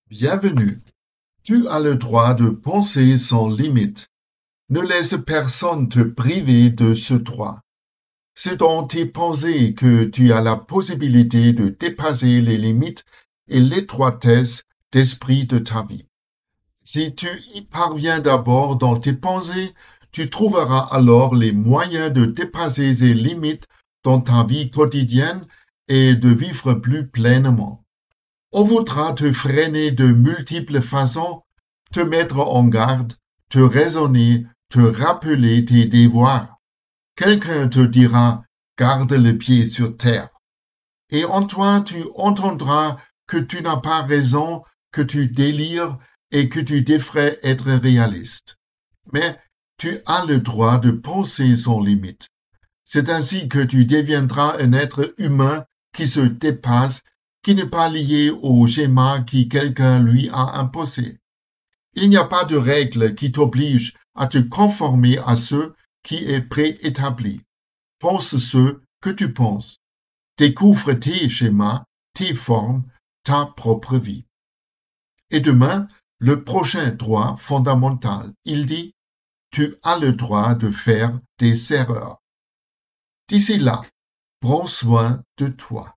Bienvenue. Tu as le droit de penser sans limite. Ne laisse personne te priver de ce droit. C'est dans tes pensées que tu as la possibilité de dépasser les limites et l'étroitesse d'esprit de ta vie. Si tu y parviens d'abord dans tes pensées, tu trouveras alors les moyens de dépasser ces limites dans ta vie quotidienne et de vivre plus pleinement. On voudra te freiner de multiples façons, te mettre en garde, te raisonner, te rappeler tes devoirs. Quelqu'un te dira, garde le pied sur terre. Et en toi, tu entendras que tu n'as pas raison, que tu délires et que tu devrais être réaliste. Mais tu as le droit de penser sans limite. C'est ainsi que tu deviendras un être humain qui se dépasse, qui n'est pas lié au schéma que quelqu'un lui a imposé. Il n'y a pas de règle qui t'oblige à te conformer à ce qui est préétabli. Pense ce que tu penses. Découvre tes schémas, tes formes, ta propre vie. Et demain, le prochain droit fondamental, il dit, tu as le droit de faire des erreurs. D'ici là, prends soin de toi.